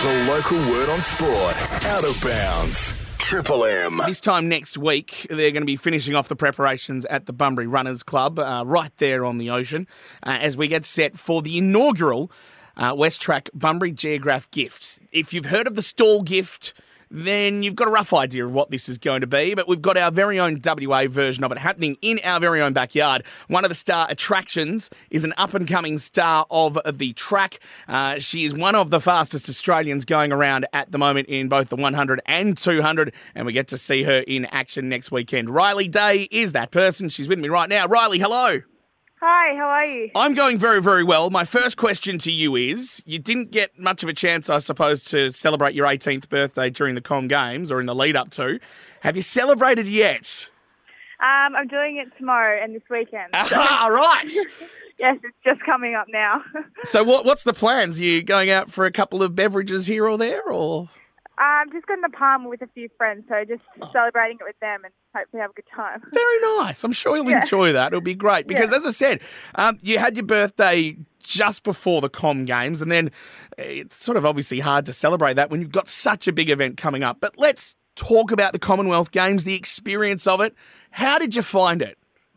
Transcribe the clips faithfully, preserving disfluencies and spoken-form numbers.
The local word on sport. Out of bounds. Triple M. This time next week, they're going to be finishing off the preparations at the Bunbury Runners Club, uh, right there on the ocean, uh, as we get set for the inaugural uh, West Track Bunbury Geograph gift. If you've heard of the stall gift, then you've got a rough idea of what this is going to be, but we've got our very own W A version of it happening in our very own backyard. One of the star attractions is an up-and-coming star of the track. Uh, she is one of the fastest Australians going around at the moment in both the one hundred and two hundred, and we get to see her in action next weekend. Riley Day is that person. She's with me right now. Riley, hello. Hi, how are you? I'm going very, very well. My first question to you is, you didn't get much of a chance, I suppose, to celebrate your eighteenth birthday during the Com Games or in the lead up to. Have you celebrated yet? Um, I'm doing it tomorrow and this weekend. Ah, right. Yes, it's just coming up now. So what, what's the plans? Are you going out for a couple of beverages here or there, or...? I'm just going to Palma with a few friends, so just celebrating it with them and hopefully have a good time. Very nice. I'm sure you'll Yeah. enjoy that. It'll be great because, Yeah. as I said, um, you had your birthday just before the Com Games, and then it's sort of obviously hard to celebrate that when you've got such a big event coming up. But let's talk about the Commonwealth Games, the experience of it. How did you find it?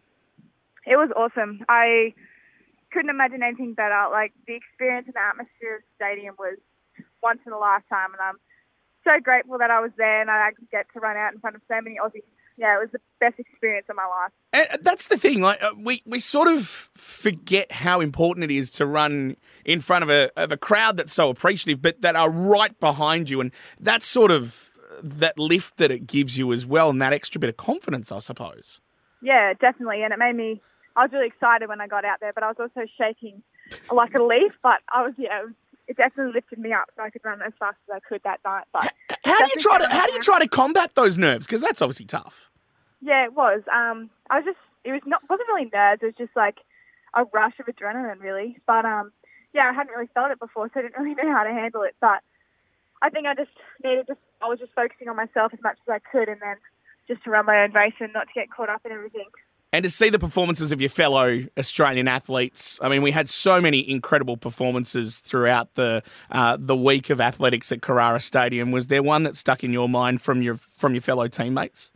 It was awesome. I couldn't imagine anything better. Like, the experience and the atmosphere of the stadium was once in a lifetime, and I'm so grateful that I was there and I could get to run out in front of so many Aussies. Yeah, it was the best experience of my life. And that's the thing. Like uh, we, we sort of forget how important it is to run in front of a of a crowd that's so appreciative, but that are right behind you, and that's sort of that lift that it gives you as well, and that extra bit of confidence, I suppose. Yeah, definitely. And it made me, I was really excited when I got out there, but I was also shaking like a leaf. But I was, yeah, it was, it definitely lifted me up so I could run as fast as I could that night. But how do you try to how do you try to combat those nerves? Because that's obviously tough. Yeah, it was. Um, I was just it was not wasn't really nerves. It was just like a rush of adrenaline, really. But um, yeah, I hadn't really felt it before, so I didn't really know how to handle it. But I think I just needed to. I was just focusing on myself as much as I could, and then just to run my own race and not to get caught up in everything. And to see the performances of your fellow Australian athletes. I mean, we had so many incredible performances throughout the uh, the week of athletics at Carrara Stadium. Was there one that stuck in your mind from your from your fellow teammates?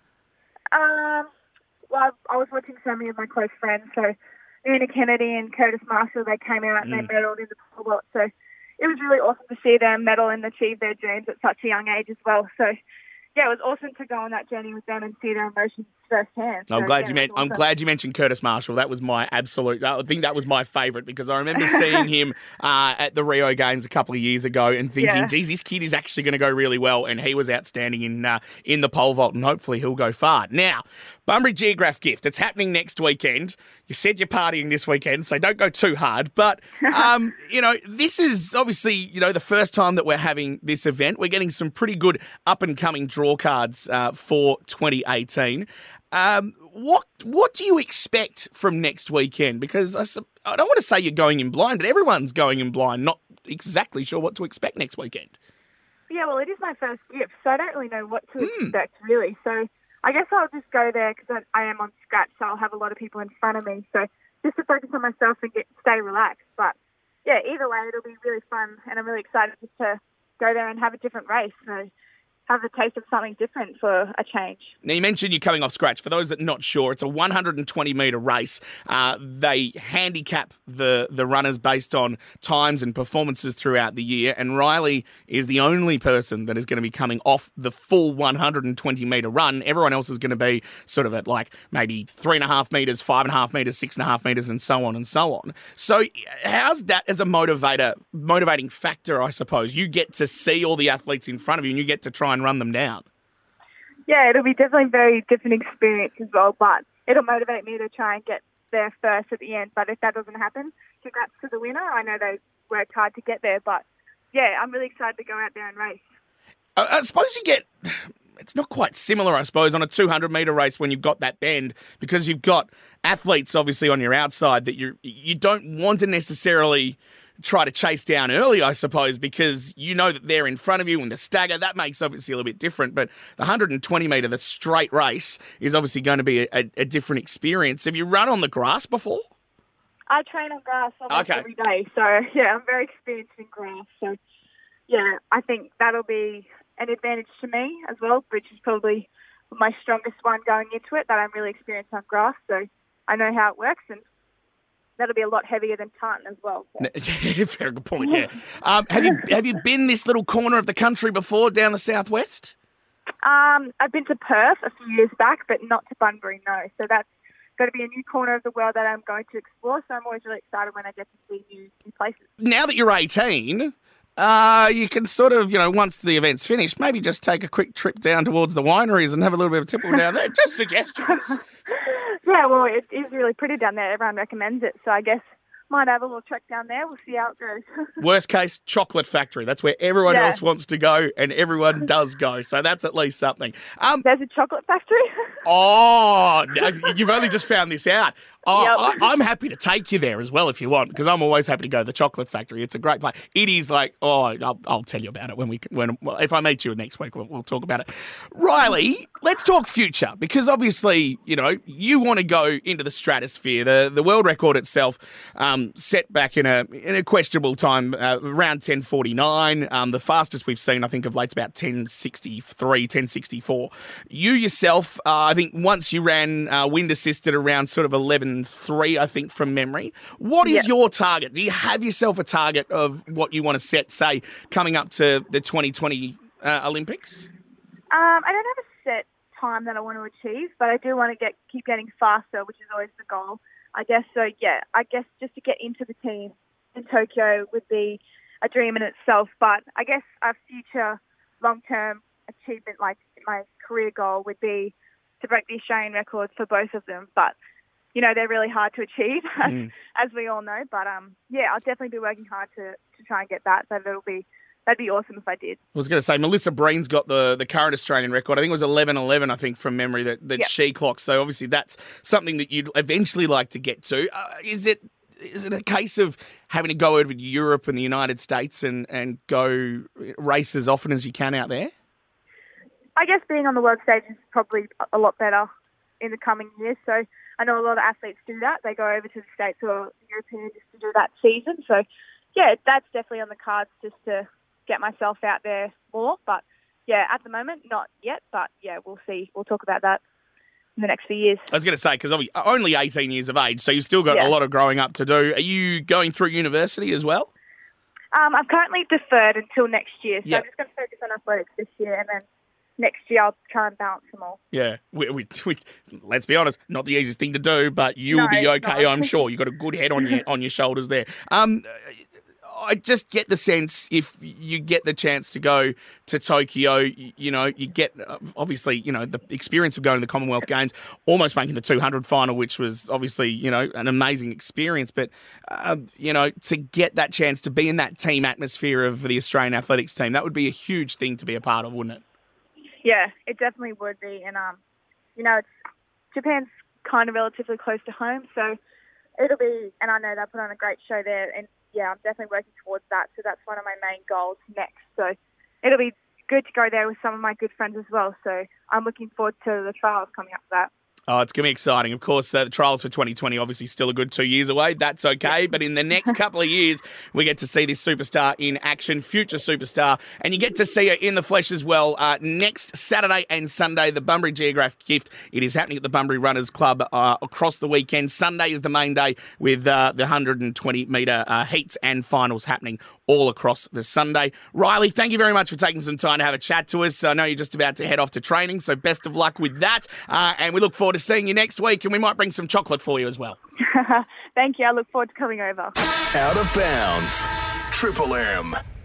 Um, well, I was watching so many of my close friends. So, Nina Kennedy and Curtis Marshall, they came out and Mm. they medalled in the pole vault. So, it was really awesome to see them medal and achieve their dreams at such a young age as well. So, yeah, it was awesome to go on that journey with them and see their emotions firsthand. So, I'm glad yeah, you it meant. was I'm awesome. glad you mentioned Curtis Marshall. That was my absolute. I think that was my favourite because I remember seeing him uh, at the Rio Games a couple of years ago and thinking, Yeah. "Geez, this kid is actually going to go really well," and he was outstanding in uh, in the pole vault, and hopefully he'll go far. Now, Bunbury Geograph gift. It's happening next weekend. You said you're partying this weekend, so don't go too hard. But um, you know, this is obviously you know the first time that we're having this event. We're getting some pretty good up and coming draw cards uh, for twenty eighteen. Um, what what do you expect from next weekend? Because I, sup- I don't want to say you're going in blind, but everyone's going in blind, not exactly sure what to expect next weekend. Yeah, well, it is my first gift, so I don't really know what to expect, really. So I guess I'll just go there because I, I am on scratch, so I'll have a lot of people in front of me. So just to focus on myself and get stay relaxed. But, yeah, either way, it'll be really fun, and I'm really excited just to go there and have a different race. So have a taste of something different for a change. Now, you mentioned you're coming off scratch. For those that are not sure, it's a one hundred twenty metre race. Uh, they handicap the, the runners based on times and performances throughout the year, and Riley is the only person that is going to be coming off the full one hundred twenty metre run. Everyone else is going to be sort of at like maybe three and a half metres, five and a half metres, six and a half metres, and so on and so on. So how's that as a motivator, motivating factor, I suppose? You get to see all the athletes in front of you and you get to try and run them down. Yeah, it'll be definitely a very different experience as well, but it'll motivate me to try and get there first at the end. But if that doesn't happen, congrats to the winner. I know they worked hard to get there, but yeah, I'm really excited to go out there and race. I, I suppose you get... It's not quite similar, I suppose, on a two hundred metre race when you've got that bend because you've got athletes, obviously, on your outside that you you don't want to necessarily try to chase down early, I suppose, because you know that they're in front of you and the stagger, that makes obviously a little bit different. But the one hundred twenty metre, the straight race, is obviously going to be a, a, a different experience. Have you run on the grass before? I train on grass almost Okay. every day, so yeah, I'm very experienced in grass. So yeah, I think that'll be an advantage to me as well, which is probably my strongest one going into it, that I'm really experienced on grass, so I know how it works, and that'll be a lot heavier than tartan as well. So. Yeah, very good point, yeah. Um, have you have you been this little corner of the country before, down the southwest? Um, I've been to Perth a few years back, but not to Bunbury, no. So that's going to be a new corner of the world that I'm going to explore, so I'm always really excited when I get to see new, new places. Now that you're eighteen... Uh, you can sort of, you know, once the event's finished, maybe just take a quick trip down towards the wineries and have a little bit of a tipple down there. Just suggestions. Yeah, well, it is really pretty down there. Everyone recommends it. So I guess might have a little trek down there. We'll see how it goes. Worst case, chocolate factory. That's where everyone yeah. else wants to go, and everyone does go. So that's at least something. Um, There's a chocolate factory? oh, you've only just found this out. Oh, Yep. I, I'm happy to take you there as well if you want, because I'm always happy to go to the chocolate factory. It's a great place. It is like, oh, I'll, I'll tell you about it when we when well, if I meet you next week. We'll, we'll talk about it. Riley, let's talk future, because obviously, you know, you want to go into the stratosphere. The the world record itself um, set back in a in a questionable time, uh, around ten forty-nine. Um, the fastest we've seen, I think, of late is about ten sixty-three, ten sixty-four. You yourself, uh, I think, once you ran uh, wind assisted around sort of eleven three, I think, from memory. What is Yep. your target? Do you have yourself a target of what you want to set, say, coming up to the twenty twenty uh, Olympics? Um, I don't have a set time that I want to achieve, but I do want to get keep getting faster, which is always the goal. I guess so. Yeah, I guess just to get into the team in Tokyo would be a dream in itself. But I guess a future long-term achievement, like my career goal, would be to break the Australian records for both of them. But you know, they're really hard to achieve, Mm. as we all know. But um, yeah, I'll definitely be working hard to, to try and get that. So that'll be that'd be awesome if I did. I was going to say, Melissa Breen's got the, the current Australian record. I think it was eleven eleven, I think, from memory, that, that Yep. she clocked. So obviously that's something that you'd eventually like to get to. Uh, is it is it a case of having to go over to Europe and the United States and, and go race as often as you can out there? I guess being on the world stage is probably a lot better in the coming years. So I know a lot of athletes do that. They go over to the States or European just to do that season. So, yeah, that's definitely on the cards, just to get myself out there more. But, yeah, at the moment, not yet. But, yeah, we'll see. We'll talk about that in the next few years. I was going to say, because only eighteen years of age, so you've still got Yeah. a lot of growing up to do. Are you going through university as well? Um, I'm currently deferred until next year. So Yep. I'm just going to focus on athletics this year, and then next year I'll try and balance them all. Yeah, we, we, we, let's be honest, not the easiest thing to do, but you'll No, be it's okay, not. I'm sure. You've got a good head on your on your shoulders there. Um, I just get the sense if you get the chance to go to Tokyo, you, you know, you get, uh, obviously, you know, the experience of going to the Commonwealth Games, almost making the two hundred final, which was obviously, you know, an amazing experience. But, uh, you know, to get that chance to be in that team atmosphere of the Australian athletics team, that would be a huge thing to be a part of, wouldn't it? Yeah, it definitely would be. And, um, you know, it's, Japan's kind of relatively close to home, so it'll be, and I know they'll put on a great show there. And, yeah, I'm definitely working towards that. So that's one of my main goals next. So it'll be good to go there with some of my good friends as well. So I'm looking forward to the trials coming up for that. Oh, it's going to be exciting. Of course, uh, the trials for twenty twenty obviously still a good two years away. That's okay. But in the next couple of years, we get to see this superstar in action, future superstar. And you get to see her in the flesh as well. Uh, next Saturday and Sunday, the Bunbury Geograph Gift. It is happening at the Bunbury Runners Club uh, across the weekend. Sunday is the main day with uh, the one hundred twenty metre uh, heats and finals happening all across the Sunday. Riley, thank you very much for taking some time to have a chat to us. I know you're just about to head off to training, so best of luck with that. Uh, and we look forward to seeing you next week, and we might bring some chocolate for you as well. Thank you. I look forward to coming over. Out of bounds. Triple M.